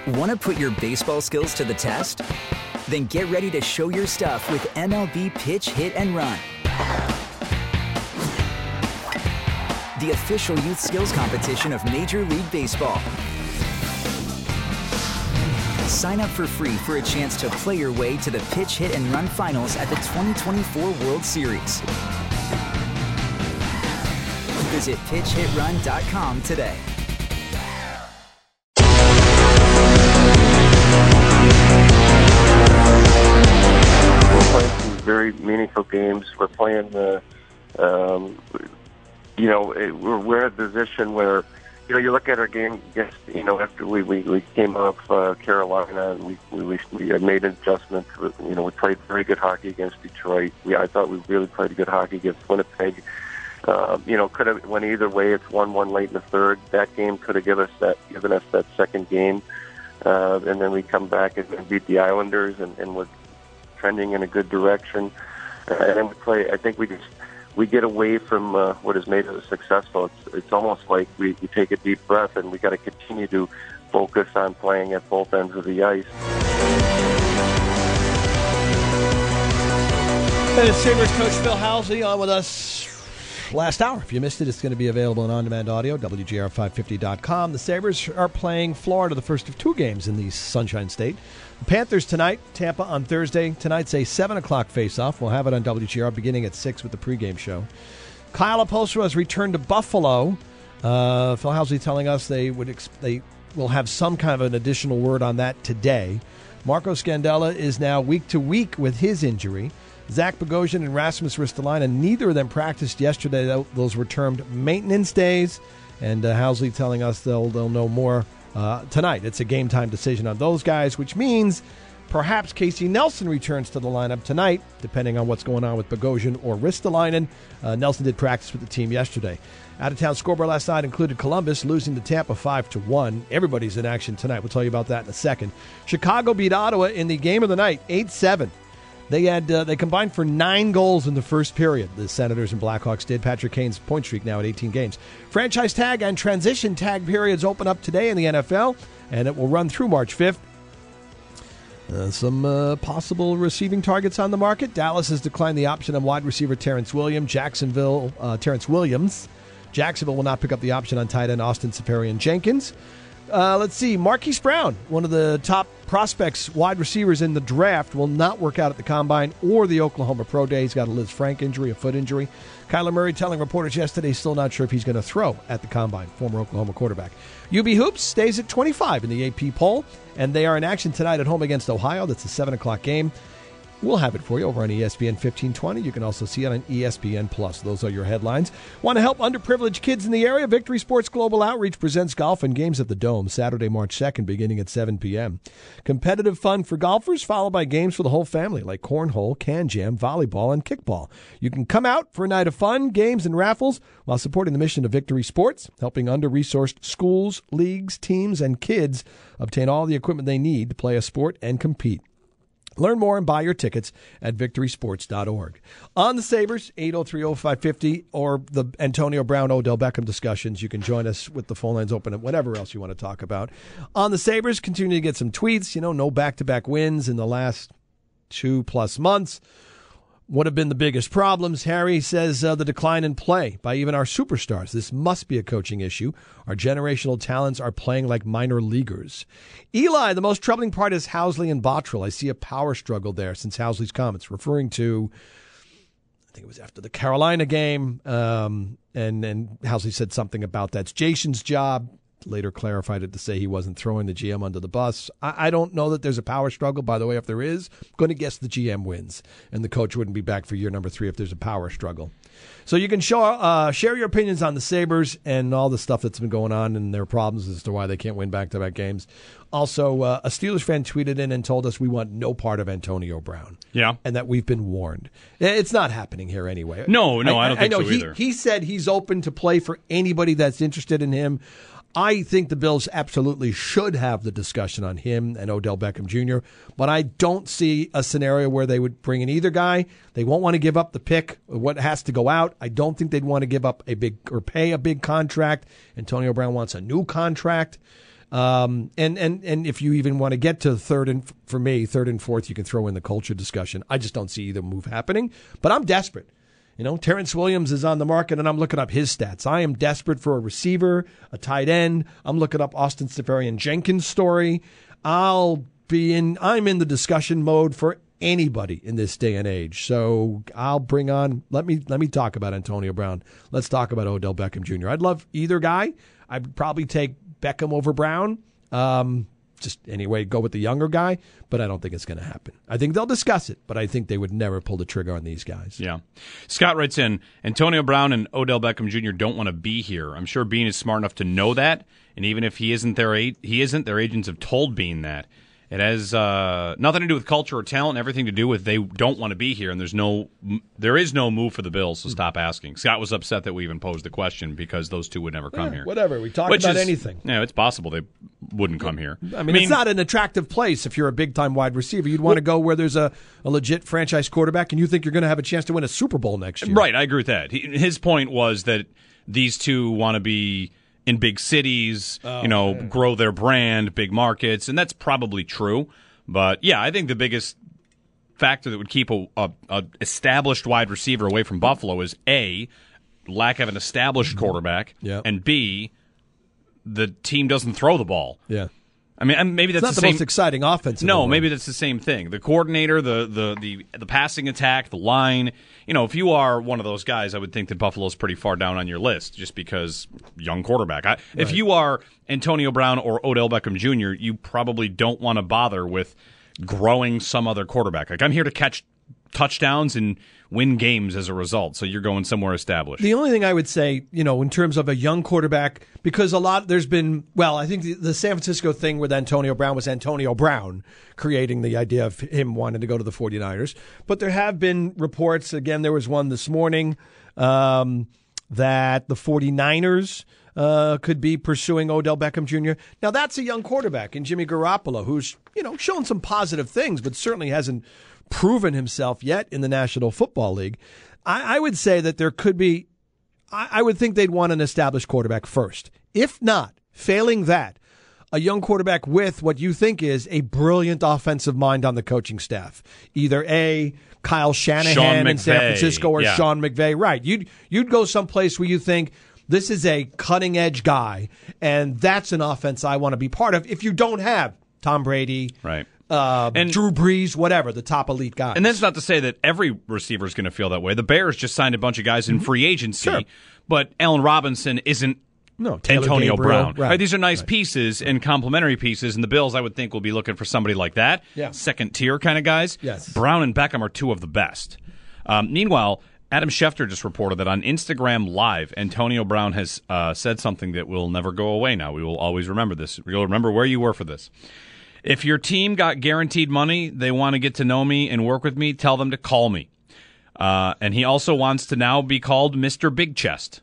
Want to put your baseball skills to the test? Then get ready to show your stuff with MLB Pitch, Hit, and Run. The official youth skills competition of Major League Baseball. Sign up for free for a chance to play your way to the Pitch, Hit, and Run finals at the 2024 World Series. Visit pitchhitrun.com today. Very meaningful games. We're playing we're at a position where, you look at our game against, after we came off Carolina, and we had made an adjustment. We played very good hockey against Detroit. I thought we really played good hockey against Winnipeg. Could have went either way. It's 1-1 late in the third. That game could have given us that second game, and then we come back and beat the Islanders, and we're trending in a good direction. And then we play. I think we get away from what has made us successful. It's almost like we take a deep breath, and we got to continue to focus on playing at both ends of the ice. And it's Sabres coach Phil Housley on with us last hour. If you missed it, it's going to be available in on-demand audio, WGR550.com. The Sabres are playing Florida, the first of two games in the Sunshine State. The Panthers tonight, Tampa on Thursday. Tonight's a 7 o'clock face-off. We'll have it on WGR beginning at 6 with the pregame show. Kyle Apostro has returned to Buffalo. Phil Housley telling us they will have some kind of an additional word on that today. Marco Scandella is now week-to-week with his injury. Zach Bogosian and Rasmus Ristolainen, neither of them practiced yesterday. Those were termed maintenance days. And Housley telling us they'll know more tonight. It's a game-time decision on those guys, which means perhaps Casey Nelson returns to the lineup tonight, depending on what's going on with Bogosian or Ristolainen. Nelson did practice with the team yesterday. Out-of-town scoreboard last night included Columbus losing to Tampa 5-1. Everybody's in action tonight. We'll tell you about that in a second. Chicago beat Ottawa in the game of the night, 8-7. They combined for 9 goals in the first period. The Senators and Blackhawks did. Patrick Kane's point streak now at 18 games. Franchise tag and transition tag periods open up today in the NFL, and it will run through March 5th. Some possible receiving targets on the market. Dallas has declined the option on wide receiver Terrence Williams. Jacksonville will not pick up the option on tight end Austin Seferian-Jenkins. Let's see. Marquise Brown, one of the top prospects, wide receivers in the draft, will not work out at the Combine or the Oklahoma Pro Day. He's got a Liz Frank injury, a foot injury. Kyler Murray telling reporters yesterday he's still not sure if he's going to throw at the Combine, former Oklahoma quarterback. UB Hoops stays at 25 in the AP poll, and they are in action tonight at home against Ohio. That's a 7 o'clock game. We'll have it for you over on ESPN 1520. You can also see it on ESPN+. Those are your headlines. Want to help underprivileged kids in the area? Victory Sports Global Outreach presents Golf and Games at the Dome, Saturday, March 2nd, beginning at 7 p.m. Competitive fun for golfers, followed by games for the whole family, like cornhole, can jam, volleyball, and kickball. You can come out for a night of fun, games, and raffles while supporting the mission of Victory Sports, helping under-resourced schools, leagues, teams, and kids obtain all the equipment they need to play a sport and compete. Learn more and buy your tickets at victorysports.org. On the Sabres, 803-0550, or the Antonio Brown-Odell Beckham discussions. You can join us with the phone lines open and whatever else you want to talk about. On the Sabres, continue to get some tweets. No back-to-back wins in the last 2+ months. What have been the biggest problems? Harry says the decline in play by even our superstars. This must be a coaching issue. Our generational talents are playing like minor leaguers. Eli, the most troubling part is Housley and Bottrill. I see a power struggle there since Housley's comments, referring to, I think it was after the Carolina game, and Housley said something about that's Jason's job. Later clarified it to say he wasn't throwing the GM under the bus. I don't know that there's a power struggle. By the way, if there is, I'm going to guess the GM wins, and the coach wouldn't be back for year number 3 if there's a power struggle. So you can share your opinions on the Sabres and all the stuff that's been going on and their problems as to why they can't win back-to-back games. Also, a Steelers fan tweeted in and told us we want no part of Antonio Brown. Yeah. And that we've been warned. It's not happening here anyway. No, I don't think so either. He said he's open to play for anybody that's interested in him. I think the Bills absolutely should have the discussion on him and Odell Beckham Jr., but I don't see a scenario where they would bring in either guy. They won't want to give up the pick, what has to go out. I don't think they'd want to give up pay a big contract. Antonio Brown wants a new contract. And if you even want to get to third and fourth, you can throw in the culture discussion. I just don't see either move happening, but I'm desperate. Terrence Williams is on the market, and I'm looking up his stats. I am desperate for a receiver, a tight end. I'm looking up Austin Seferian-Jenkins' story. I'm in the discussion mode for anybody in this day and age. So I'll bring on, let me talk about Antonio Brown. Let's talk about Odell Beckham Jr. I'd love either guy. I'd probably take Beckham over Brown. Just anyway, go with the younger guy, but I don't think it's going to happen. I think they'll discuss it, but I think they would never pull the trigger on these guys. Yeah. Scott writes in, Antonio Brown and Odell Beckham Jr. don't want to be here. I'm sure Bean is smart enough to know that, and even if he isn't, their agents have told Bean that. It has nothing to do with culture or talent, and everything to do with they don't want to be here, and there is no move for the Bills, so stop asking. Scott was upset that we even posed the question because those two would never come here. Whatever. We talk about anything. Yeah, it's possible they wouldn't come here. I mean, it's not an attractive place if you're a big-time wide receiver. You'd want to go where there's a legit franchise quarterback, and you think you're going to have a chance to win a Super Bowl next year. Right, I agree with that. His point was that these two want to be in big cities, grow their brand, big markets, and that's probably true. But, yeah, I think the biggest factor that would keep a established wide receiver away from Buffalo is, A, lack of an established quarterback, and B, the team doesn't throw the ball. Yeah. I mean, maybe that's it's not the most exciting offense. No, maybe that's the same thing. The coordinator, the passing attack, the line. If you are one of those guys, I would think that Buffalo's pretty far down on your list just because young quarterback. If you are Antonio Brown or Odell Beckham Jr., you probably don't want to bother with growing some other quarterback. Like, I'm here to catch touchdowns and win games as a result, so you're going somewhere established. The only thing I would say, in terms of a young quarterback, because there's been, I think the San Francisco thing with Antonio Brown was Antonio Brown creating the idea of him wanting to go to the 49ers. But there have been reports, again, there was one this morning, that the 49ers could be pursuing Odell Beckham Jr. Now, that's a young quarterback in Jimmy Garoppolo, who's, shown some positive things, but certainly hasn't proven himself yet in the National Football League. I would say that there could be, I would think they'd want an established quarterback first. If not, failing that, a young quarterback with what you think is a brilliant offensive mind on the coaching staff. Either A, Kyle Shanahan in San Francisco or Sean McVay. Right. You'd go someplace where you think this is a cutting edge guy, and that's an offense I want to be part of if you don't have Tom Brady. Right. And Drew Brees, whatever, the top elite guys. And that's not to say that every receiver is going to feel that way. The Bears just signed a bunch of guys in free agency, but Allen Robinson isn't Antonio Brown. Right. These are nice pieces and complementary pieces, and the Bills, I would think, will be looking for somebody like that. Yeah. Second-tier kind of guys. Yes. Brown and Beckham are two of the best. Meanwhile, Adam Schefter just reported that on Instagram Live, Antonio Brown has said something that will never go away now. We will always remember this. You'll remember where you were for this. If your team got guaranteed money, they want to get to know me and work with me, tell them to call me. And he also wants to now be called Mr. Big Chest.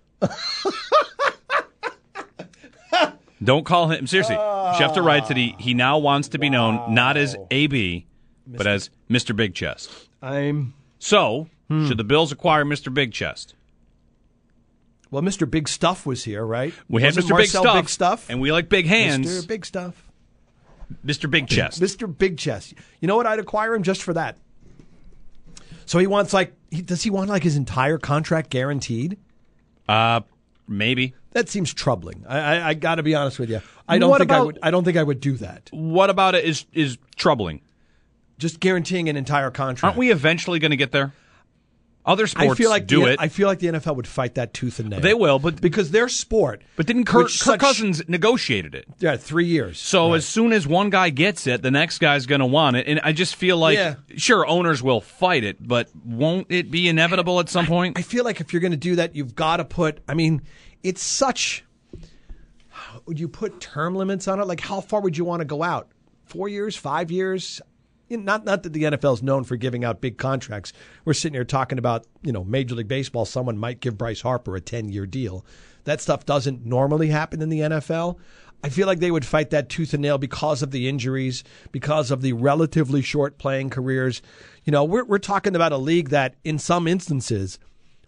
Don't call him. Seriously, Schefter writes that he now wants to be known not as AB, but as Mr. Big Chest. Should the Bills acquire Mr. Big Chest? Well, Mr. Big Stuff was here, right? We had Mr. Big Stuff, and we like big hands. Mr. Big Stuff. Mr. Big Chest. Mr. Big Chest. You know what? I'd acquire him just for that. So he wants does he want his entire contract guaranteed? Maybe. That seems troubling. I got to be honest with you. I don't think I would do that. What about it is troubling? Just guaranteeing an entire contract. Aren't we eventually going to get there? Other sports do it. I feel like the NFL would fight that tooth and nail. They will, but because their sport. But didn't Kirk Cousins negotiated it? Yeah, 3 years. So as soon as one guy gets it, the next guy's going to want it. And I just feel like, sure, owners will fight it, but won't it be inevitable at some point? I feel like if you're going to do that, you've got to put. I mean, it's such. Would you put term limits on it? Like, how far would you want to go out? 4 years, 5 years? Not that the NFL is known for giving out big contracts. We're sitting here talking about, Major League Baseball, someone might give Bryce Harper a 10-year deal. That stuff doesn't normally happen in the NFL. I feel like they would fight that tooth and nail because of the injuries, because of the relatively short playing careers. We're talking about a league that, in some instances,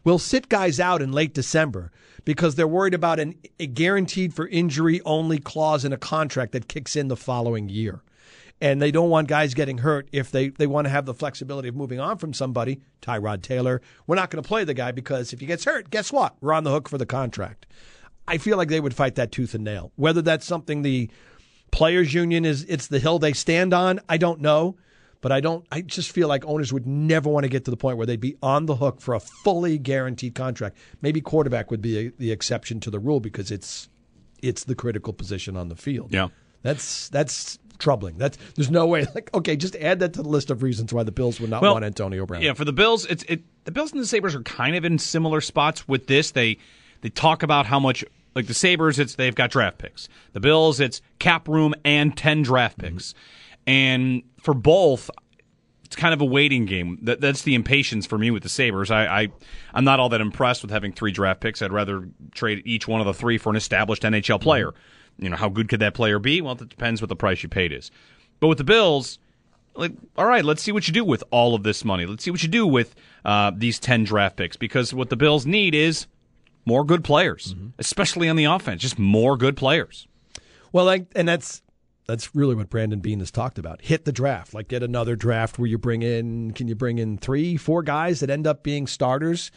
will sit guys out in late December because they're worried about a guaranteed for injury only clause in a contract that kicks in the following year. And they don't want guys getting hurt if they want to have the flexibility of moving on from somebody. Tyrod Taylor, we're not going to play the guy because if he gets hurt, guess what? We're on the hook for the contract. I feel like they would fight that tooth and nail. Whether that's something the players union it's the hill they stand on, I don't know. But I just feel like owners would never want to get to the point where they'd be on the hook for a fully guaranteed contract. Maybe quarterback would be the exception to the rule because it's the critical position on the field. Yeah. That's troubling. There's no way. Like, okay, just add that to the list of reasons why the Bills would not want Antonio Brown. Yeah, for the Bills, the Bills and the Sabres are kind of in similar spots with this. They talk about how much, like the Sabres, they've got draft picks. The Bills, it's cap room and 10 draft picks. And for both, it's kind of a waiting game. That's the impatience for me with the Sabres. I'm not all that impressed with having 3 draft picks. I'd rather trade each one of the 3 for an established NHL player. How good could that player be? Well, it depends what the price you paid is. But with the Bills, like, all right, let's see what you do with all of this money. Let's see what you do with these 10 draft picks, because what the Bills need is more good players, especially on the offense, just more good players. Well, and that's really what Brandon Beane has talked about. Hit the draft, like get another draft where you bring in 3-4 guys that end up being starters.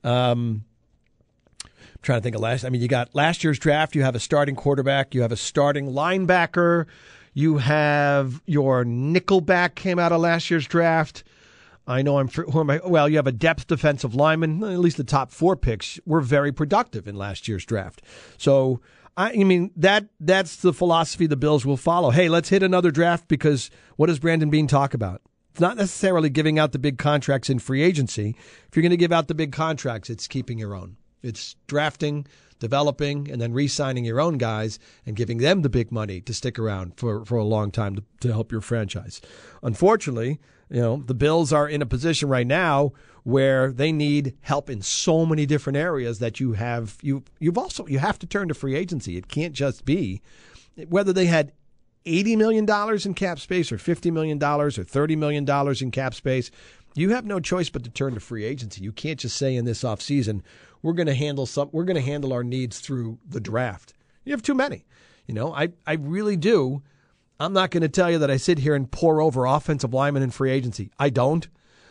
Trying to think of you got last year's draft. You have a starting quarterback. You have a starting linebacker. You have your nickelback came out of last year's draft. I know you have a depth defensive lineman. At least the top 4 picks were very productive in last year's draft. So, that's the philosophy the Bills will follow. Hey, let's hit another draft because what does Brandon Beane talk about? It's not necessarily giving out the big contracts in free agency. If you're going to give out the big contracts, it's keeping your own. It's drafting, developing, and then re-signing your own guys and giving them the big money to stick around for a long time to help your franchise. Unfortunately, the Bills are in a position right now where they need help in so many different areas that you have to turn to free agency. It can't just be whether they had $80 million in cap space or $50 million or $30 million in cap space. You have no choice but to turn to free agency. You can't just say in this offseason, we're going to handle our needs through the draft. You have too many. I really do. I'm not going to tell you that I sit here and pour over offensive linemen in free agency. I don't.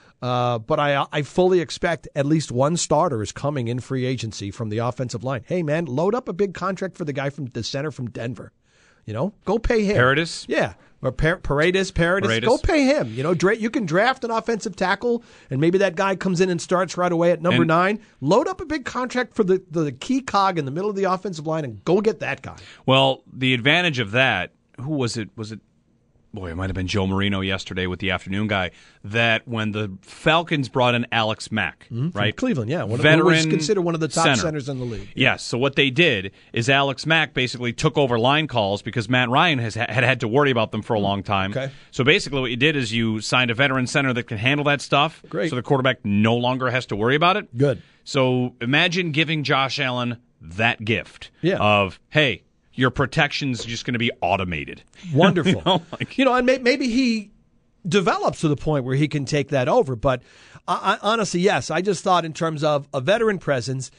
But I fully expect at least one starter is coming in free agency from the offensive line. Hey, man, load up a big contract for the guy from the center from Denver. Go pay him. Paredes? Yeah. Or Paredes. Go pay him. You can draft an offensive tackle, and maybe that guy comes in and starts right away at number 9. Load up a big contract for the key cog in the middle of the offensive line and go get that guy. Well, the advantage of that, who was it? Boy, it might have been Joe Marino yesterday with the afternoon guy, that when the Falcons brought in Alex Mack, right? From Cleveland, yeah. Veteran who was considered one of the top centers in the league. Yeah. Yes, so what they did is Alex Mack basically took over line calls because Matt Ryan had to worry about them for a long time. Okay. So basically what you did is you signed a veteran center that can handle that stuff. Great. So the quarterback no longer has to worry about it. Good. So imagine giving Josh Allen that gift of, hey, your protection's just going to be automated. Wonderful. And maybe he develops to the point where he can take that over. But honestly, yes, I just thought in terms of a veteran presence,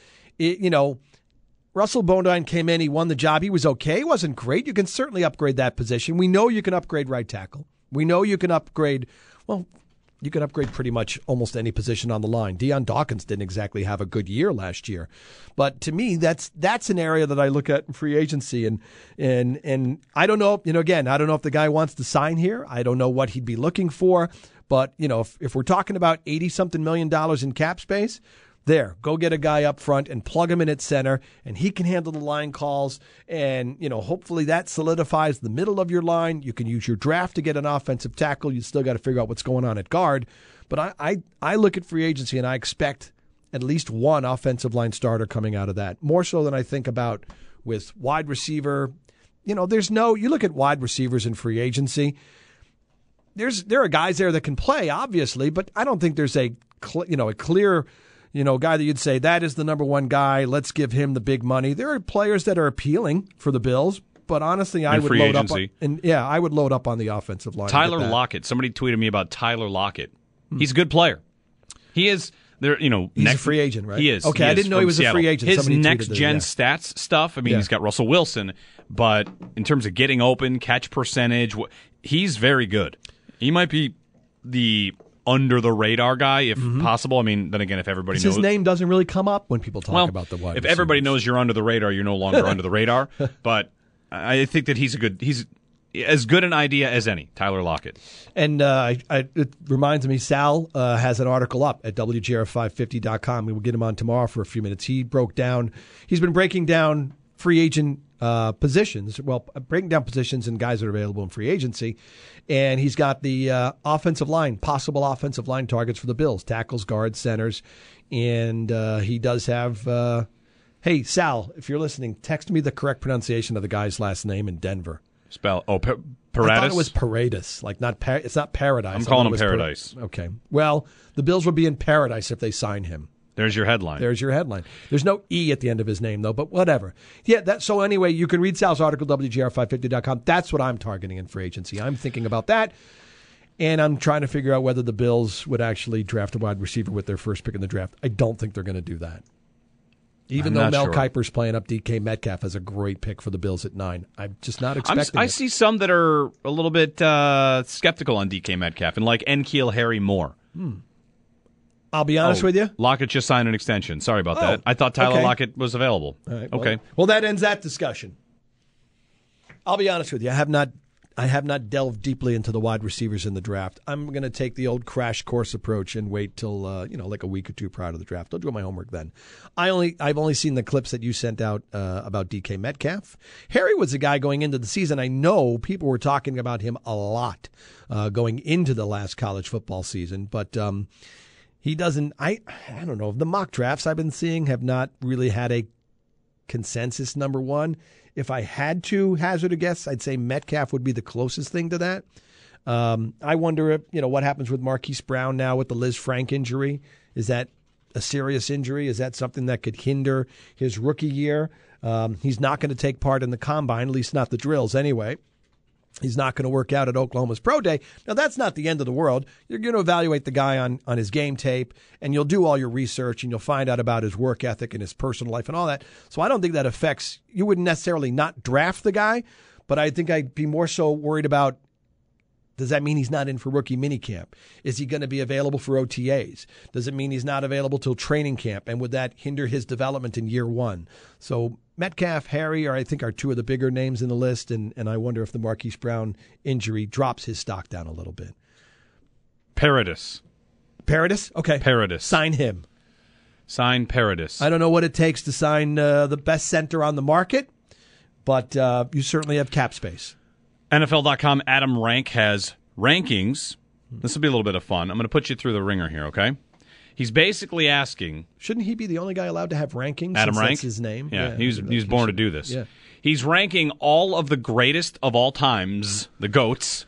Russell Bodine came in, he won the job. He was okay. He wasn't great. You can certainly upgrade that position. We know you can upgrade right tackle. We know you can upgrade, you can upgrade pretty much almost any position on the line. Deion Dawkins didn't exactly have a good year last year. But to me, that's an area that I look at in free agency. And I don't know, again, I don't know if the guy wants to sign here. I don't know what he'd be looking for. But, if we're talking about $80-something million in cap space, go get a guy up front and plug him in at center, and he can handle the line calls. And, hopefully that solidifies the middle of your line. You can use your draft to get an offensive tackle. You still got to figure out what's going on at guard. But I look at free agency, and I expect at least one offensive line starter coming out of that, more so than I think about with wide receiver. You look at wide receivers in free agency. There are guys there that can play, obviously, but I don't think there's a clear guy that you'd say that is the number one guy. Let's give him the big money. There are players that are appealing for the Bills, but honestly, I would load up. I would load up on the offensive line. Tyler Lockett. Somebody tweeted me about Tyler Lockett. He's a good player. He is There, he's a free agent, right? He is. Okay, I didn't know he was Seattle. a free agent. His Somebody tweeted next-gen stats stuff, he's got Russell Wilson, but in terms of getting open, catch percentage, he's very good. He might be the under-the-radar guy, if possible. Then again, if everybody knows... His name doesn't really come up when people talk about the wide If receivers. everybody knows you're under the radar, you're no longer under the radar. But I think that he's as good an idea as any, Tyler Lockett. And it reminds me, Sal has an article up at WGR550.com. We will get him on tomorrow for a few minutes. He's been breaking down free agent positions, breaking down positions and guys that are available in free agency. And he's got the possible offensive line targets for the Bills, tackles, guards, centers. And he does have, hey, Sal, if you're listening, text me the correct pronunciation of the guy's last name in Denver. Paradis? I thought it was Paradis. It's not Paradise. I'm calling him Paradise. Okay. Well, the Bills would be in paradise if they sign him. There's your headline. There's no E at the end of his name, though, but whatever. Yeah, so anyway, you can read Sal's article, WGR550.com. That's what I'm targeting in free agency. I'm thinking about that, and I'm trying to figure out whether the Bills would actually draft a wide receiver with their first pick in the draft. I don't think they're going to do that. Even though Mel Kiper's playing up DK Metcalf as a great pick for the Bills at 9. I'm just not expecting I see some that are a little bit skeptical on DK Metcalf and like N'Keal Harry more. I'll be honest with you. Lockett just signed an extension. Sorry about that. I thought Tyler Lockett was available. All right, okay. Well, that ends that discussion. I'll be honest with you. I have not delved deeply into the wide receivers in the draft. I'm going to take the old crash course approach and wait till like a week or two prior to the draft. I'll do my homework then. I've only seen the clips that you sent out about DK Metcalf. Harry was a guy going into the season. I know people were talking about him a lot going into the last college football season, but he doesn't. I don't know. The mock drafts I've been seeing have not really had a consensus number one. If I had to hazard a guess, I'd say Metcalf would be the closest thing to that. I wonder if, what happens with Marquise Brown now with the Liz Frank injury. Is that a serious injury? Is that something that could hinder his rookie year? He's not going to take part in the combine, at least not the drills anyway. He's not going to work out at Oklahoma's Pro Day. Now, that's not the end of the world. You're going to evaluate the guy on his game tape, and you'll do all your research, and you'll find out about his work ethic and his personal life and all that. So I don't think that affects – you wouldn't necessarily not draft the guy, but I think I'd be more so worried about, does that mean he's not in for rookie minicamp? Is he going to be available for OTAs? Does it mean he's not available till training camp? And would that hinder his development in year one? So Metcalf, Harry, I think are two of the bigger names in the list, and I wonder if the Marquise Brown injury drops his stock down a little bit. Paradis? Okay. Paradis. Sign him. Sign Paradis. I don't know what it takes to sign the best center on the market, but you certainly have cap space. NFL.com Adam Rank has rankings. This will be a little bit of fun. I'm going to put you through the ringer here, okay? He's basically asking... Shouldn't he be the only guy allowed to have rankings? Adam Rank? That's his name. Yeah, he was born to do this. Yeah. He's ranking all of the greatest of all times, the GOATs,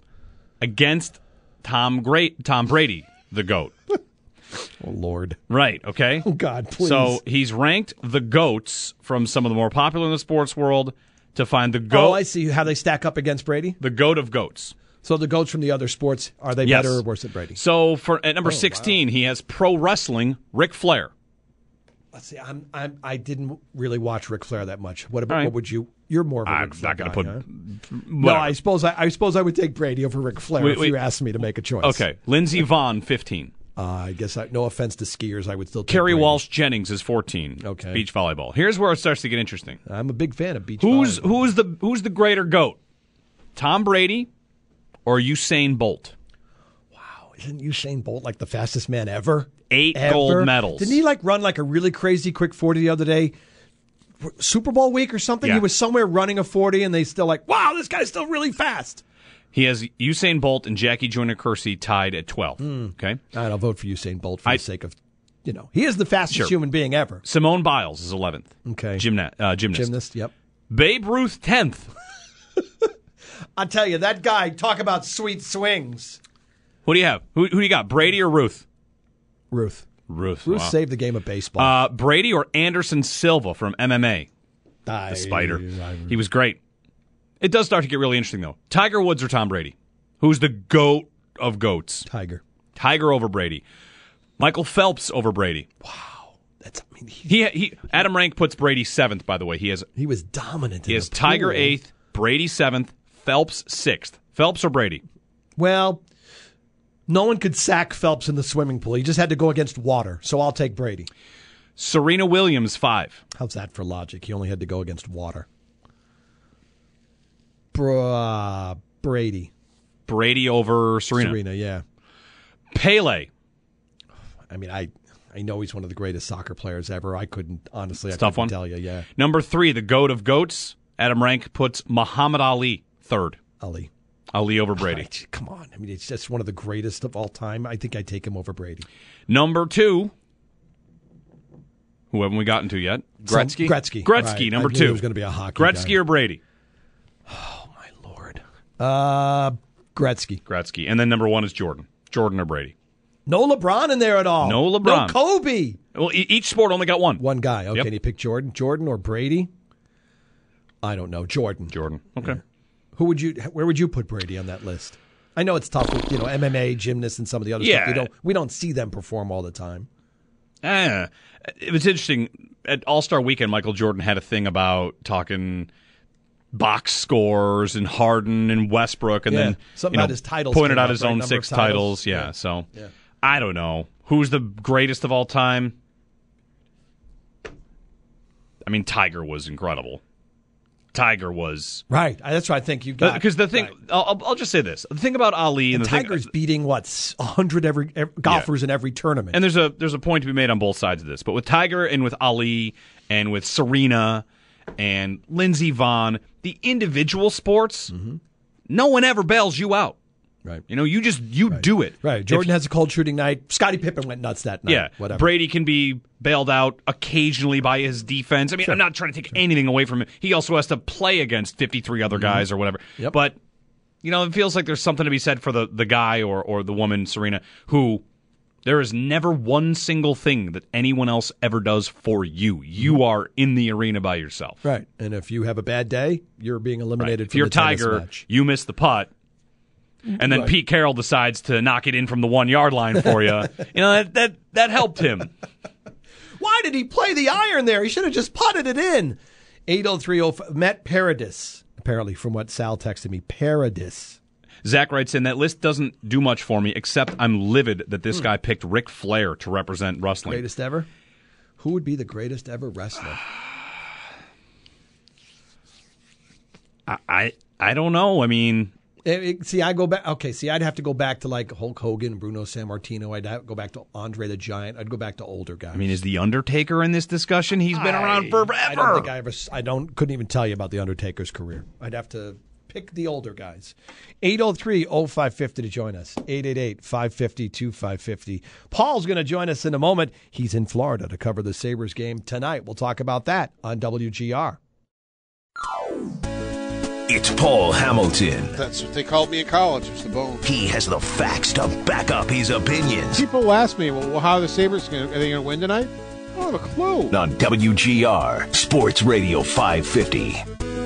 against Tom Brady, the GOAT. Oh, Lord. Right, okay? Oh, God, please. So he's ranked the GOATs from some of the more popular in the sports world to find the GOAT. Oh, I see how they stack up against Brady? The GOAT of GOATs. So the GOATs from the other sports, are they better or worse than Brady? So at number 16, he has pro wrestling, Ric Flair. Let's see. I didn't really watch Ric Flair that much. What would you? You're more of a Ric Flair I'm not going to put. Huh? No, I suppose I would take Brady over Ric Flair if you asked me to make a choice. Okay, Lindsey Vonn, 15. I guess no offense to skiers, I would still take Kerry Brady. Walsh Jennings is 14. Okay, beach volleyball. Here's where it starts to get interesting. I'm a big fan of beach volleyball. Who's the greater GOAT? Tom Brady or Usain Bolt? Wow, isn't Usain Bolt like the fastest man ever? 8 gold medals. Didn't he run a really crazy quick 40 the other day? Super Bowl week or something? Yeah. He was somewhere running a 40 and they still wow, this guy's still really fast. He has Usain Bolt and Jackie Joyner-Kersee tied at 12. Okay? All right, I'll vote for Usain Bolt for the sake of, he is the fastest human being ever. Simone Biles is 11th. Okay. Gymnast. Gymnast, yep. Babe Ruth, 10th. I'll tell you, that guy, talk about sweet swings. What do you have? Who do you got, Brady or Ruth? Ruth wow. saved the game of baseball. Brady or Anderson Silva from MMA? The Spider. He was great. It does start to get really interesting, though. Tiger Woods or Tom Brady? Who's the GOAT of GOATs? Tiger Tiger over Brady. Michael Phelps over Brady. Wow. Adam Rank puts Brady 7th, by the way. He was dominant. He has Tiger 8th, Brady 7th, Phelps 6th. Phelps or Brady? Well, no one could sack Phelps in the swimming pool. He just had to go against water, so I'll take Brady. Serena Williams 5. How's that for logic? He only had to go against water. Brady. Brady over Serena. Serena, yeah. Pele. I mean, I know he's one of the greatest soccer players ever. I couldn't tough one. tell you, yeah. Number 3, the GOAT of GOATs. Adam Rank puts Muhammad Ali 3rd. Ali over Brady. Come on. I mean, it's just one of the greatest of all time. I think I'd take him over Brady. Number 2. Who haven't we gotten to yet? Gretzky? Gretzky, right. Number 2. It was going to be a hockey Gretzky guy. or Brady? Oh, my Lord. Gretzky. And then number 1 is Jordan. Jordan or Brady? No LeBron in there at all. No LeBron. No Kobe. Well, each sport only got one. One guy. Okay, Yep. and you pick Jordan. Jordan or Brady? I don't know. Jordan. Okay. Yeah. Where would you put Brady on that list? I know it's tough with, MMA, gymnasts, and some of the other stuff. We don't see them perform all the time. It was interesting. At All-Star Weekend, Michael Jordan had a thing about talking box scores and Harden and Westbrook, and then something about his titles. Pointed out his right? own Number 6 titles. Yeah. I don't know. Who's the greatest of all time? I mean, Tiger was incredible. Tiger was right. That's what I think you got. Because the thing, right. I'll just say this: the thing about Ali and the Tiger's beating 100 every golfers in every tournament. And there's a point to be made on both sides of this. But with Tiger and with Ali and with Serena and Lindsey Vonn, the individual sports, no one ever bails you out. Right. You do it. Right. Jordan has a cold shooting night. Scottie Pippen went nuts that night. Yeah. Whatever. Brady can be bailed out occasionally by his defense. I mean, I'm not trying to take anything away from him. He also has to play against 53 other guys or whatever. Yep. But, it feels like there's something to be said for the guy or the woman, Serena, who there is never one single thing that anyone else ever does for you. You are in the arena by yourself. Right. And if you have a bad day, you're being eliminated from the tennis Tiger, match. you miss the putt. And then Pete Carroll decides to knock it in from the 1-yard line for you. That helped him. Why did he play the iron there? He should have just putted it in. 80305 Met Paradis, apparently from what Sal texted me. Paradis. Zach writes in, that list doesn't do much for me, except I'm livid that this guy picked Ric Flair to represent wrestling. Greatest ever? Who would be the greatest ever wrestler? I don't know. I mean... I go back. Okay, I'd have to go back to like Hulk Hogan, Bruno Sammartino. I'd have to go back to Andre the Giant. I'd go back to older guys. I mean, is the Undertaker in this discussion? He's been around forever. I don't think couldn't even tell you about the Undertaker's career. I'd have to pick the older guys. 803-0550 to join us. 888-550-2550. Paul's going to join us in a moment. He's in Florida to cover the Sabres game tonight. We'll talk about that on WGR. It's Paul Hamilton. That's what they called me in college, was the bone. He has the facts to back up his opinions. People ask me, well, how are the Sabres going to win tonight? I don't have a clue. On WGR, Sports Radio 550.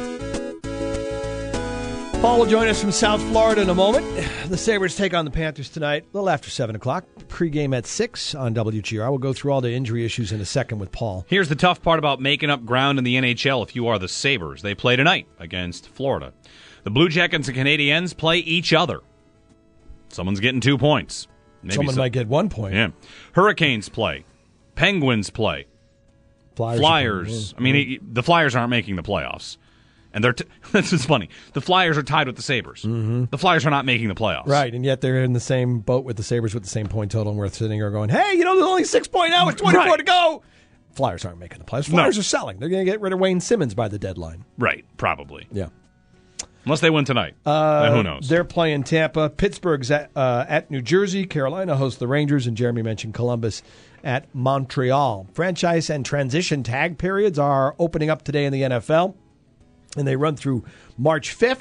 Paul will join us from South Florida in a moment. The Sabres take on the Panthers tonight, a little after 7 o'clock. Pre-game at 6 on WGR. We'll go through all the injury issues in a second with Paul. Here's the tough part about making up ground in the NHL if you are the Sabres. They play tonight against Florida. The Blue Jackets and Canadiens play each other. Someone's getting 2 points. Someone might get 1 point. Yeah. Hurricanes play. Penguins play. Flyers. I mean, the Flyers aren't making the playoffs. And that's what's funny. The Flyers are tied with the Sabres. Mm-hmm. The Flyers are not making the playoffs. Right, and yet they're in the same boat with the Sabres with the same point total, and we're sitting here going, hey, there's only 6 point out with 24 to go. Flyers aren't making the playoffs. Flyers are selling. They're going to get rid of Wayne Simmons by the deadline. Right, probably. Yeah. Unless they win tonight. Then who knows? They're playing Tampa. Pittsburgh's at New Jersey. Carolina hosts the Rangers, and Jeremy mentioned Columbus at Montreal. Franchise and transition tag periods are opening up today in the NFL. And they run through March 5th.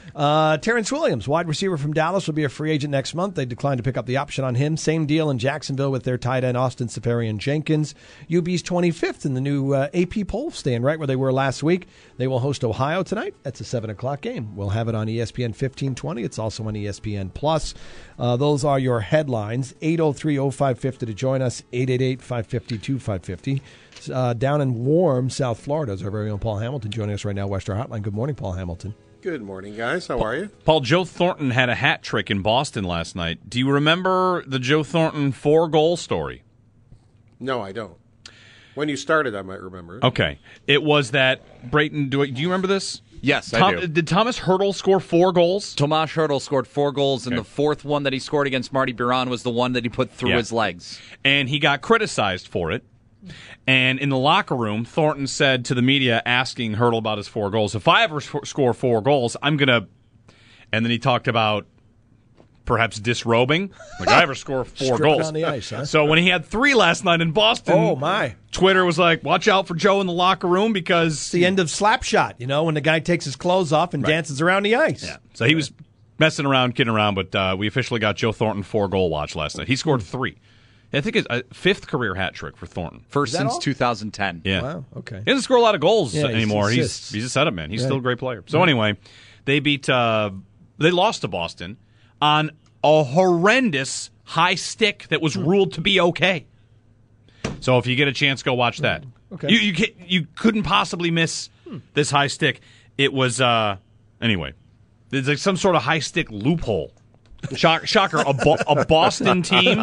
Terrence Williams, wide receiver from Dallas, will be a free agent next month. They declined to pick up the option on him. Same deal in Jacksonville with their tight end Austin Seferian-Jenkins. UB's 25th in the new AP poll stand, right where they were last week. They will host Ohio tonight. That's a 7 o'clock game. We'll have it on ESPN 1520. It's also on ESPN+. Those are your headlines. 803-0550 to join us, 888-550-2550. Down in warm South Florida is our very own Paul Hamilton joining us right now, Western Hotline. Good morning, Paul Hamilton. Good morning, guys. How are you? Paul, Joe Thornton had a hat trick in Boston last night. Do you remember the Joe Thornton 4-goal story? No, I don't. When you started, I might remember it. Okay. It was that Brayton, do you remember this? Yes, I do. Did Thomas Hertel score 4 goals? Tomas Hertel scored 4 goals, and the fourth one that he scored against Marty Biron was the one that he put through his legs. And he got criticized for it. And in the locker room, Thornton said to the media, asking Hertel about his 4 goals, if I ever score 4 goals, I'm going to... And then he talked about perhaps disrobing. Like, I ever score 4 goals. On the ice, huh? So when he had 3 last night in Boston, oh my! Twitter was like, watch out for Joe in the locker room because... It's the end of Slapshot, when the guy takes his clothes off and dances around the ice. Yeah. So he was messing around, kidding around, but we officially got Joe Thornton 4-goal watch last night. He scored 3. I think it's a 5th career hat trick for Thornton. First since all? 2010. Yeah. Wow, okay. He doesn't score a lot of goals anymore. He's He's a setup man. He's still a great player. So anyway, they lost to Boston on a horrendous high stick that was ruled to be okay. So if you get a chance, go watch that. Okay. You couldn't possibly miss this high stick. It was anyway. There's like some sort of high stick loophole. Shocker! A Boston team,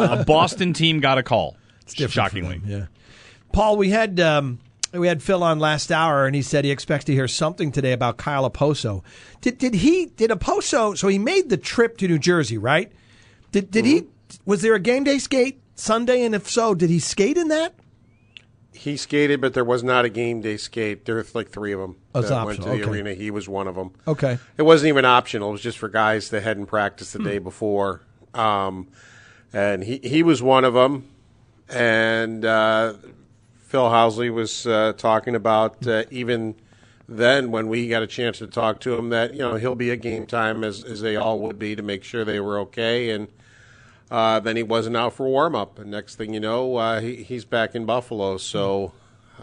got a call. It's different shockingly. Yeah, Paul, we had Phil on last hour, and he said he expects to hear something today about Kyle Oposo. Did Oposo? So he made the trip to New Jersey, right? Did he? Was there a game day skate Sunday? And if so, did he skate in that? He skated, but there was not a game day skate. There were like 3 of them that went to the optional. arena. He was one of them. Okay. It wasn't even optional. It was just for guys that hadn't practiced the day before. And he was one of them. And Phil Housley was talking about even then when we got a chance to talk to him that he'll be at game time as they all would be to make sure they were okay. And then he wasn't out for warm-up, and next thing you know, he's back in Buffalo. So,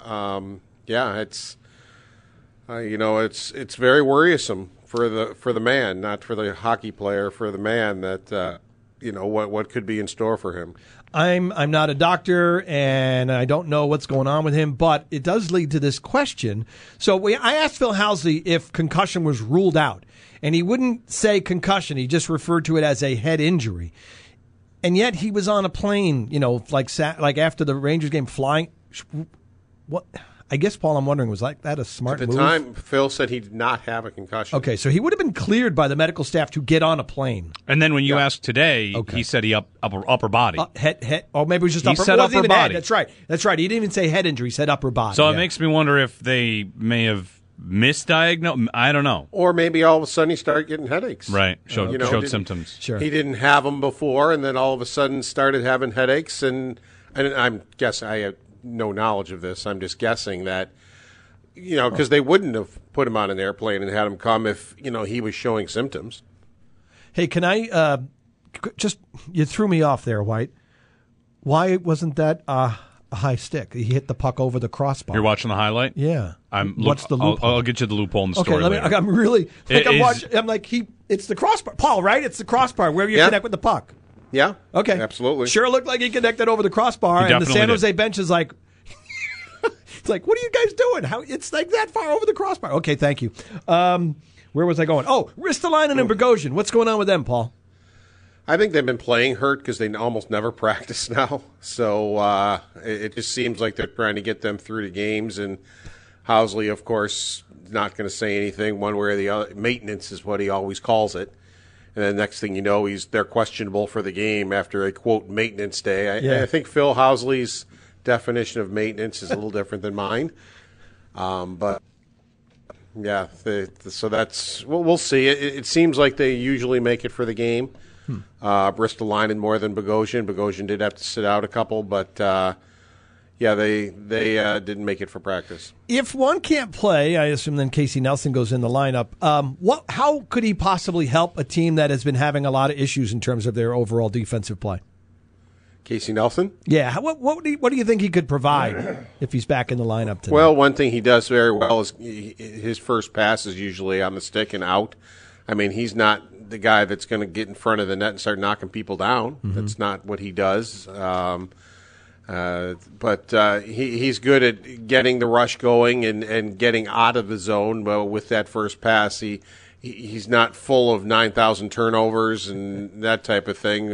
it's it's very worrisome for the man, not for the hockey player, for the man that what could be in store for him. I'm not a doctor, and I don't know what's going on with him, but it does lead to this question. So I asked Phil Housley if concussion was ruled out, and he wouldn't say concussion. He just referred to it as a head injury. And yet he was on a plane, like after the Rangers game, flying. What? I guess, Paul, I'm wondering, was that a smart move? At the time, Phil said he did not have a concussion. Okay, so he would have been cleared by the medical staff to get on a plane. And then when you asked today, he said he upper body. Head, or maybe it was just he upper, said upper body. Head. That's right. He didn't even say head injury. He said upper body. So it makes me wonder if they may have misdiagnosed. I don't know. Or maybe all of a sudden he started getting headaches. Right. Showed symptoms. Sure. He didn't have them before, and then all of a sudden started having headaches. And I'm guessing, I have no knowledge of this. I'm just guessing that, because they wouldn't have put him on an airplane and had him come if, he was showing symptoms. Hey, can I you threw me off there, White. Why wasn't that a high stick? He hit the puck over the crossbar. You're watching the highlight? Yeah. What's the loophole? I'll get you the loophole in the story later. I'm really it's the crossbar. Paul, right? It's the crossbar where you connect with the puck. Yeah. Okay. Absolutely. Sure looked like he connected over the crossbar, and the San Jose bench is like, it's like, what are you guys doing? How it's like that far over the crossbar? Okay, thank you. Where was I going? Oh, Ristolainen and Bogosian. What's going on with them, Paul? I think they've been playing hurt because they almost never practice now. So it just seems like they're trying to get them through the games. And Housley, of course, not going to say anything one way or the other. Maintenance is what he always calls it. And then next thing you know, they're questionable for the game after a, quote, maintenance day. I think Phil Housley's definition of maintenance is a little different than mine. But, yeah, so that's we'll see. It seems like they usually make it for the game. Ristolainen more than Bogosian. Bogosian did have to sit out a couple, but Yeah, they didn't make it for practice. If one can't play, I assume then Casey Nelson goes in the lineup. How could he possibly help a team that has been having a lot of issues in terms of their overall defensive play? Casey Nelson? Yeah. What do you think he could provide if he's back in the lineup tonight? Well, one thing he does very well is his first pass is usually on the stick and out. I mean, he's not the guy that's going to get in front of the net and start knocking people down. Mm-hmm. That's not what he does. But he's good at getting the rush going and getting out of the zone. But with that first pass, he's not full of 9,000 turnovers and that type of thing.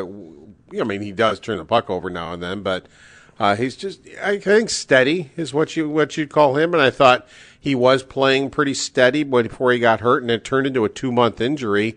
I mean, he does turn the puck over now and then, but he's just, I think, steady is what you'd call him. And I thought he was playing pretty steady before he got hurt, and it turned into a 2-month injury.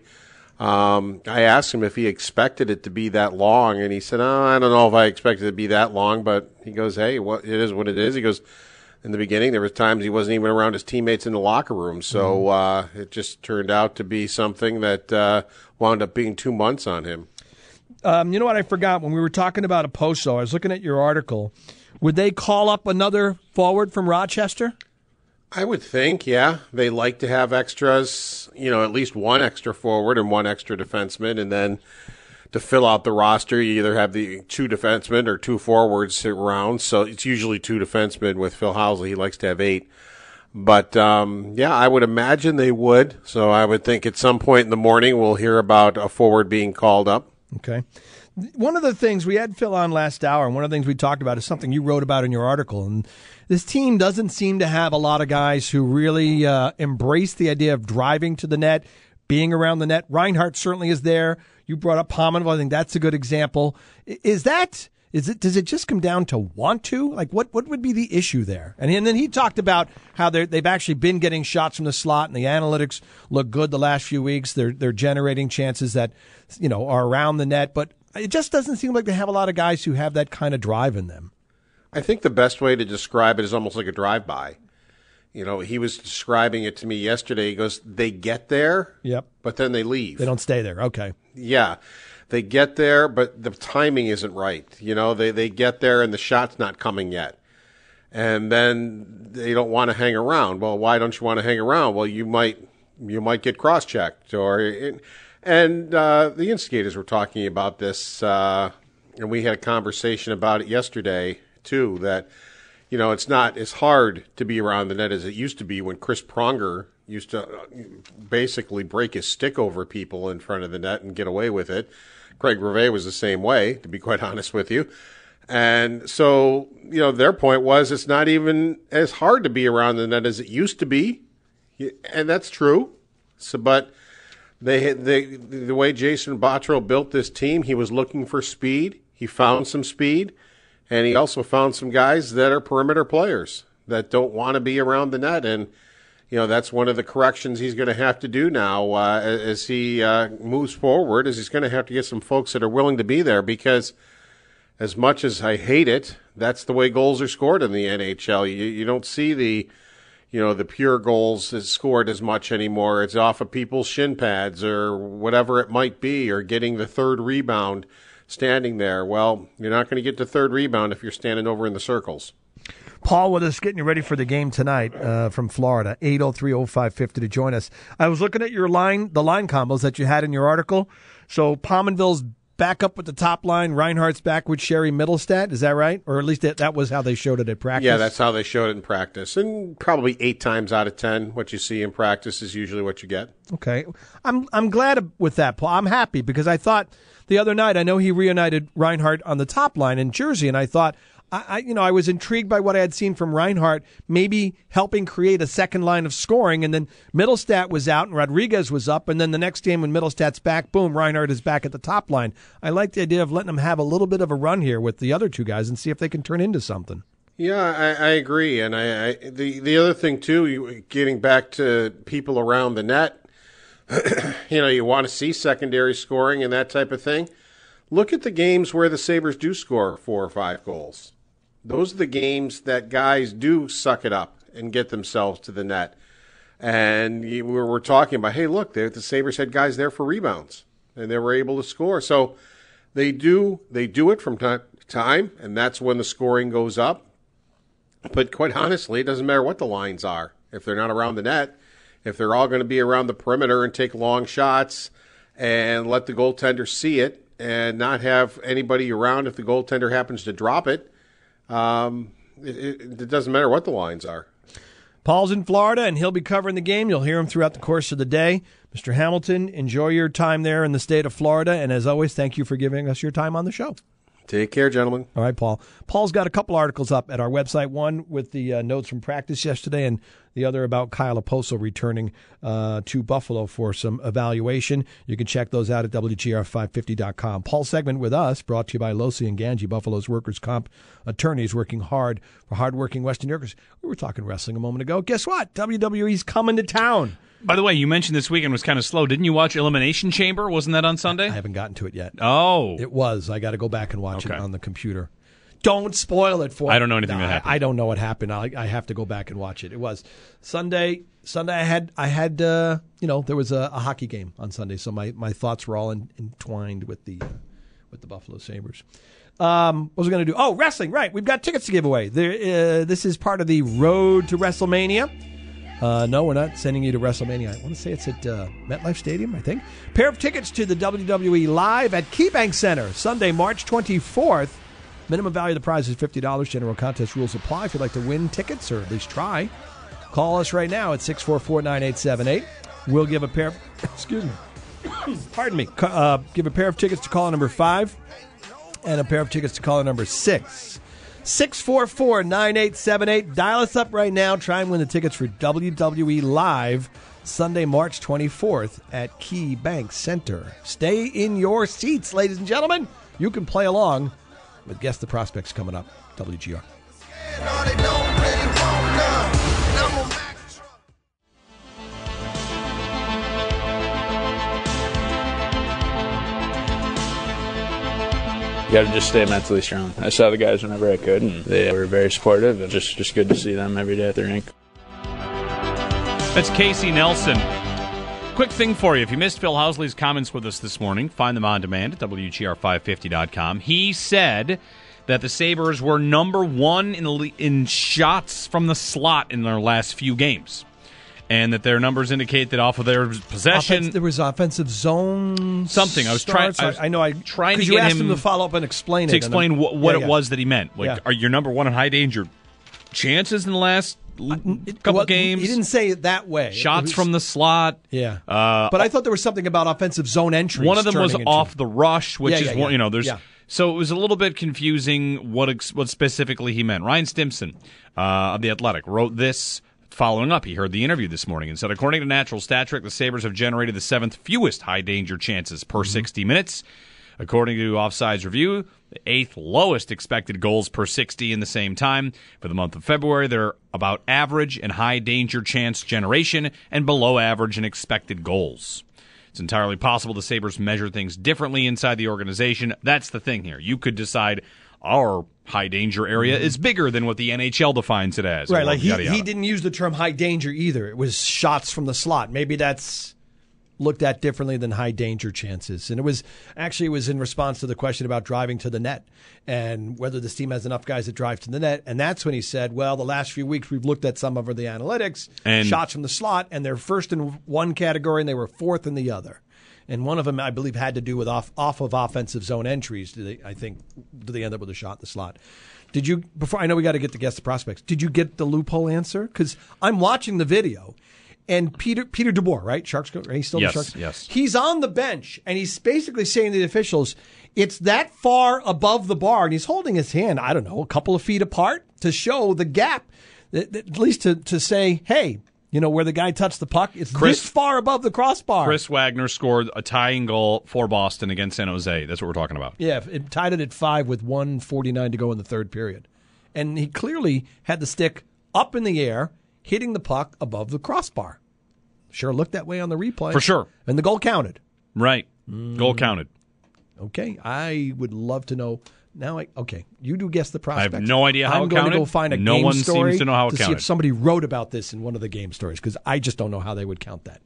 I asked him if he expected it to be that long, and he said, I don't know if I expected it to be that long, but he goes, hey, it is what it is. He goes, in the beginning, there was times he wasn't even around his teammates in the locker room, so it just turned out to be something that wound up being 2 months on him. You know what I forgot? When we were talking about Oposo, I was looking at your article. Would they call up another forward from Rochester? I would think, yeah. They like to have extras, at least one extra forward and one extra defenseman, and then to fill out the roster, you either have the 2 defensemen or 2 forwards sit around. So it's usually 2 defensemen with Phil Housley. He likes to have 8. But, I would imagine they would. So I would think at some point in the morning we'll hear about a forward being called up. Okay. One of the things we had Phil on last hour, and one of the things we talked about is something you wrote about in your article. And this team doesn't seem to have a lot of guys who really embrace the idea of driving to the net, being around the net. Reinhart certainly is there. You brought up Pominville. I think that's a good example. Does it just come down to want to? Like, what would be the issue there? And then he talked about how they've actually been getting shots from the slot, and the analytics look good the last few weeks. They're generating chances that are around the net, but it just doesn't seem like they have a lot of guys who have that kind of drive in them. I think the best way to describe it is almost like a drive-by. He was describing it to me yesterday. He goes, they get there, yep, but then they leave. They don't stay there. Okay. Yeah. They get there, but the timing isn't right. They get there and the shot's not coming yet. And then they don't want to hang around. Well, why don't you want to hang around? Well, you might get cross-checked. And the instigators were talking about this, and we had a conversation about it yesterday, too, that, it's not as hard to be around the net as it used to be when Chris Pronger used to basically break his stick over people in front of the net and get away with it. Craig Rivet was the same way, to be quite honest with you. And so, their point was it's not even as hard to be around the net as it used to be. And that's true. So, but the way Jason Botterill built this team, he was looking for speed. He found some speed. And he also found some guys that are perimeter players that don't want to be around the net. And, that's one of the corrections he's going to have to do now as he moves forward, is he's going to have to get some folks that are willing to be there, because as much as I hate it, that's the way goals are scored in the NHL. You don't see the pure goals is scored as much anymore. It's off of people's shin pads or whatever it might be, or getting the third rebound standing there. Well, you're not going to get the third rebound if you're standing over in the circles. Paul with us, getting you ready for the game tonight from Florida, 803-0550 to join us. I was looking at the line combos that you had in your article. So Pominville's back up with the top line. Reinhart's back with Sherry Mittelstadt. Is that right? Or at least that was how they showed it at practice? Yeah, that's how they showed it in practice. And probably 8 times out of 10, what you see in practice is usually what you get. Okay. I'm glad with that, Paul. I'm happy, because I thought the other night, I know he reunited Reinhart on the top line in Jersey, and I thought, I was intrigued by what I had seen from Reinhart, maybe helping create a second line of scoring, and then Mittelstadt was out and Rodriguez was up, and then the next game when Mittelstadt's back, boom, Reinhart is back at the top line. I like the idea of letting them have a little bit of a run here with the other 2 guys and see if they can turn into something. Yeah, I agree. And the other thing, too, getting back to people around the net, you want to see secondary scoring and that type of thing. Look at the games where the Sabres do score 4 or 5 goals. Those are the games that guys do suck it up and get themselves to the net. And we're talking about, hey, look, the Sabres had guys there for rebounds, and they were able to score. So they do it from time to time, and that's when the scoring goes up. But quite honestly, it doesn't matter what the lines are. If they're not around the net, if they're all going to be around the perimeter and take long shots and let the goaltender see it and not have anybody around if the goaltender happens to drop it, it doesn't matter what the lines are. Paul's in Florida, and he'll be covering the game. You'll hear him throughout the course of the day. Mr. Hamilton, enjoy your time there in the state of Florida. And as always, thank you for giving us your time on the show. Take care, gentlemen. All right, Paul. Paul's got a couple articles up at our website, one with the notes from practice yesterday and the other about Kyle Oposo returning to Buffalo for some evaluation. You can check those out at WGR550.com. Paul's segment with us brought to you by Losi and Ganji, Buffalo's workers' comp attorneys working hard for hardworking Western New Yorkers. We were talking wrestling a moment ago. Guess what? WWE's coming to town. By the way, you mentioned this weekend was kind of slow. Didn't you watch Elimination Chamber? Wasn't that on Sunday? I haven't gotten to it yet. Oh. It was. I got to go back and watch it on the computer. Don't spoil it for me. I don't know anything that happened. I don't know what happened. I have to go back and watch it. It was Sunday. I had there was a hockey game on Sunday, so my thoughts were all entwined with the Buffalo Sabres. What was I going to do? Oh, wrestling, right. We've got tickets to give away. This is part of the Road to WrestleMania. No, we're not sending you to WrestleMania. I want to say it's at MetLife Stadium, I think. Pair of tickets to the WWE Live at KeyBank Center, Sunday, March 24th. Minimum value of the prize is $50. General contest rules apply. If you'd like to win tickets, or at least try, call us right now at 644-9878. We'll give a pair give a pair of tickets to caller number 5 and a pair of tickets to caller number 6. 644-9878. Dial us up right now. Try and win the tickets for WWE Live Sunday, March 24th at KeyBank Center. Stay in your seats, ladies and gentlemen. You can play along with Guess the Prospects coming up. WGR. You got to just stay mentally strong. I saw the guys whenever I could, and they were very supportive, and just good to see them every day at the rink. That's Casey Nelson. Quick thing for you. If you missed Phil Housley's comments with us this morning, find them on demand at WGR550.com. He said that the Sabres were number one in shots from the slot in their last few games, and that their numbers indicate that off of their possession, there was offensive zone something. I was trying to get you asked him to follow up and explain it what it was that he meant. Like, yeah. Are you number one in high danger chances in the last couple games? He didn't say it that way. Shots from the slot. Yeah, but I thought there was something about offensive zone entries. One of them was off the rush, which is one. There's. Yeah. So it was a little bit confusing what specifically he meant. Ryan Stimson of The Athletic wrote this. Following up, he heard the interview this morning and said, according to Natural Stat Trick, the Sabres have generated the 7th fewest high-danger chances per 60 minutes. According to Offsides Review, the 8th lowest expected goals per 60 in the same time. For the month of February, they're about average in high-danger chance generation and below average in expected goals. It's entirely possible the Sabres measure things differently inside the organization. That's the thing here. You could decide our high danger area is bigger than what the NHL defines it as. Right, like he didn't use the term high danger either. It was shots from the slot. Maybe that's looked at differently than high danger chances. And it was in response to the question about driving to the net and whether this team has enough guys that drive to the net. And that's when he said, well, the last few weeks we've looked at some of the analytics, and shots from the slot, and they're first in one category and they were fourth in the other. And one of them, I believe, had to do with off of offensive zone entries. Do they end up with a shot in the slot? Did you, before, I know we got to get to Guess the Prospects, did you get the loophole answer? Because I'm watching the video, and Peter DeBoer, right? Sharks, he's still the Sharks? Yes. He's on the bench, and he's basically saying to the officials, it's that far above the bar, and he's holding his hand, I don't know, a couple of feet apart to show the gap, at least to say, hey, where the guy touched the puck, it's this far above the crossbar. Chris Wagner scored a tying goal for Boston against San Jose. That's what we're talking about. Yeah, it tied it at 5 with 1:49 to go in the third period. And he clearly had the stick up in the air, hitting the puck above the crossbar. Sure looked that way on the replay. For sure. And the goal counted. Right. Goal counted. Okay, I would love to know. Now, you do Guess the Prospects. I have no idea how it counted. I'm going to go find a no game one story seems to know how it to counted. see if somebody wrote about this in one of the game stories, because I just don't know how they would count that.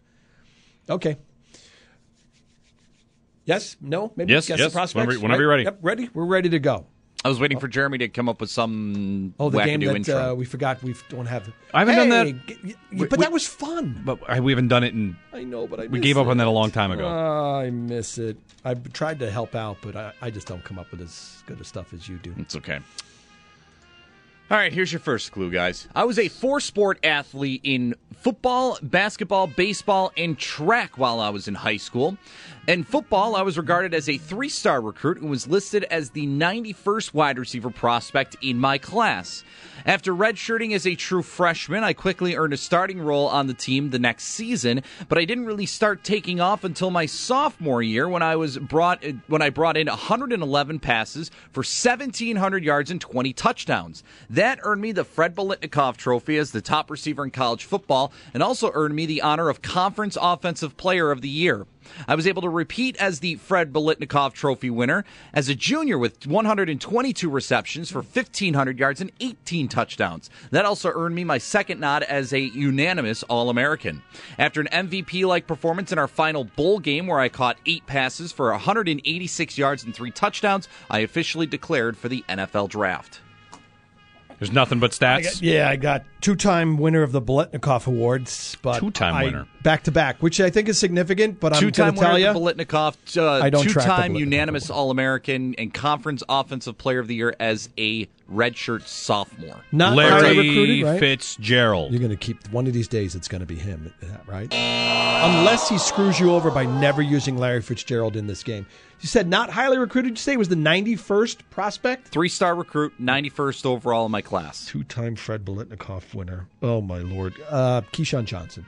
Okay. Yes? No? Maybe yes, Guess the Prospects? Whenever you're ready. Yep, ready? We're ready to go. I was waiting for Jeremy to come up with some the game that intro. we forgot we don't have. I haven't done that. But that was fun. But we haven't done it in. I know, but we gave up on that a long time ago. I miss it. I tried to help out, but I just don't come up with as good of stuff as you do. It's okay. All right, here's your first clue, guys. I was a four-sport athlete in football, basketball, baseball, and track while I was in high school. In football, I was regarded as a 3-star recruit and was listed as the 91st wide receiver prospect in my class. After redshirting as a true freshman, I quickly earned a starting role on the team the next season, but I didn't really start taking off until my sophomore year when I brought in 111 passes for 1,700 yards and 20 touchdowns. That earned me the Fred Biletnikoff Trophy as the top receiver in college football and also earned me the honor of Conference Offensive Player of the Year. I was able to repeat as the Fred Biletnikoff Trophy winner as a junior with 122 receptions for 1,500 yards and 18 touchdowns. That also earned me my second nod as a unanimous All-American. After an MVP-like performance in our final bowl game where I caught 8 passes for 186 yards and 3 touchdowns, I officially declared for the NFL Draft. There's nothing but stats? I got 2-time winner of the Biletnikoff Awards. But 2-time winner. Back-to-back, which I think is significant, but I'm going to tell you. 2-time winner of the Biletnikoff, I don't track the 2-time Biletnikoff unanimous All-American, and Conference Offensive Player of the Year as a redshirt sophomore. Not Larry highly recruited, right? Fitzgerald. You're going to keep, one of these days it's going to be him, right? Unless he screws you over by never using Larry Fitzgerald in this game. You said not highly recruited. Did you say he was the 91st prospect? 3-star recruit, 91st overall in my class. 2-time Fred Biletnikoff winner. Oh, my Lord. Keyshawn Johnson.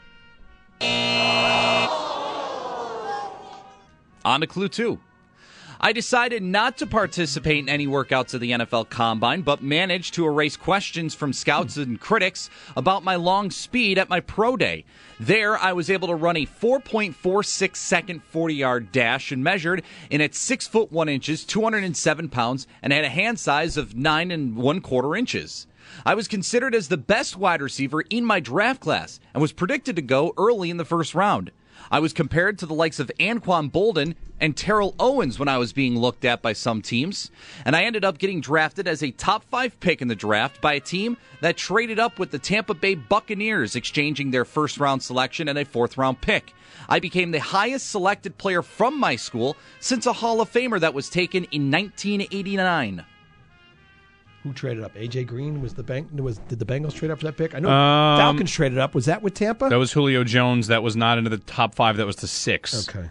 On to clue 2. I decided not to participate in any workouts of the NFL Combine, but managed to erase questions from scouts and critics about my long speed at my pro day. There, I was able to run a 4.46 second 40-yard dash and measured in at 6 foot 1 inches, 207 pounds, and had a hand size of 9 1/4 inches. I was considered as the best wide receiver in my draft class and was predicted to go early in the first round. I was compared to the likes of Anquan Boldin and Terrell Owens when I was being looked at by some teams, and I ended up getting drafted as a top 5 pick in the draft by a team that traded up with the Tampa Bay Buccaneers, exchanging their first-round selection and a 4th-round pick. I became the highest selected player from my school since a Hall of Famer that was taken in 1989. Who traded up? A.J. Green did the Bengals trade up for that pick? I know Falcons traded up. Was that with Tampa? That was Julio Jones. That was not into the top 5. That was the 6. Okay.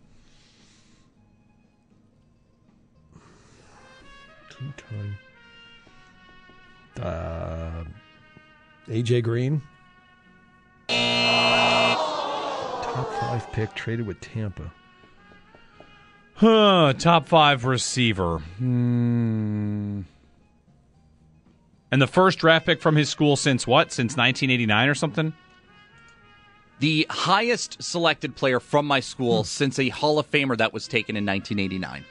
A.J. Green. Top 5 pick traded with Tampa. Top 5 receiver. And the first draft pick from his school since what? Since 1989 or something? The highest selected player from my school since a Hall of Famer that was taken in 1989.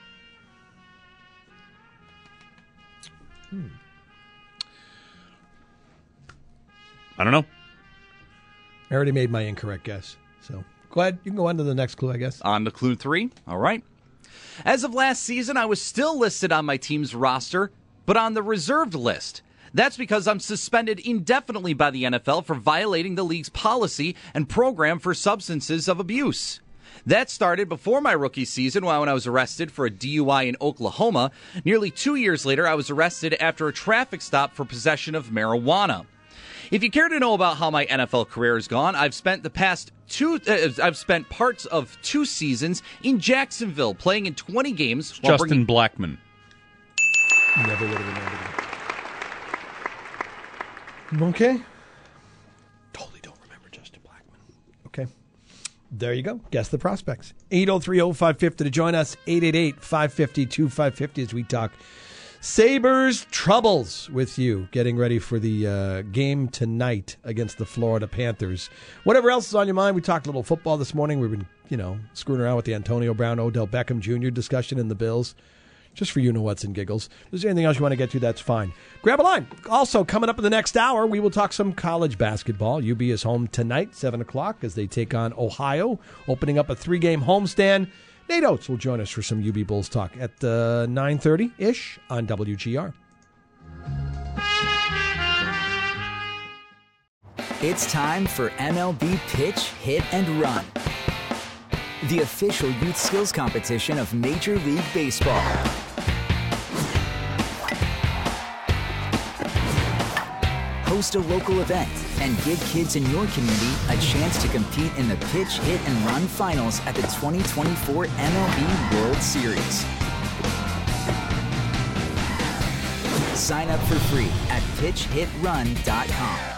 I don't know. I already made my incorrect guess. So go ahead. You can go on to the next clue, I guess. On to clue 3. All right. As of last season, I was still listed on my team's roster, but on the reserved list. That's because I'm suspended indefinitely by the NFL for violating the league's policy and program for substances of abuse. That started before my rookie season when I was arrested for a DUI in Oklahoma. Nearly 2 years later, I was arrested after a traffic stop for possession of marijuana. If you care to know about how my NFL career has gone, I've spent parts of 2 seasons in Jacksonville, playing in 20 games. Justin Blackmon. Never would have remembered it. Okay. Totally don't remember Justin Blackmon. Okay. There you go. Guess the prospects. 803-0550 to join us. 888-550-2550 as we talk Sabres Troubles with you. Getting ready for the game tonight against the Florida Panthers. Whatever else is on your mind, we talked a little football this morning. We've been, screwing around with the Antonio Brown, Odell Beckham Jr. discussion in the Bills. Just for what's and giggles. If there's anything else you want to get to, that's fine. Grab a line. Also, coming up in the next hour, we will talk some college basketball. UB is home tonight, 7 o'clock, as they take on Ohio, opening up a 3-game homestand. Nate Oates will join us for some UB Bulls talk at 9:30-ish on WGR. It's time for MLB Pitch, Hit, and Run, the official youth skills competition of Major League Baseball. Host a local event and give kids in your community a chance to compete in the Pitch, Hit, and Run finals at the 2024 MLB World Series. Sign up for free at pitchhitrun.com.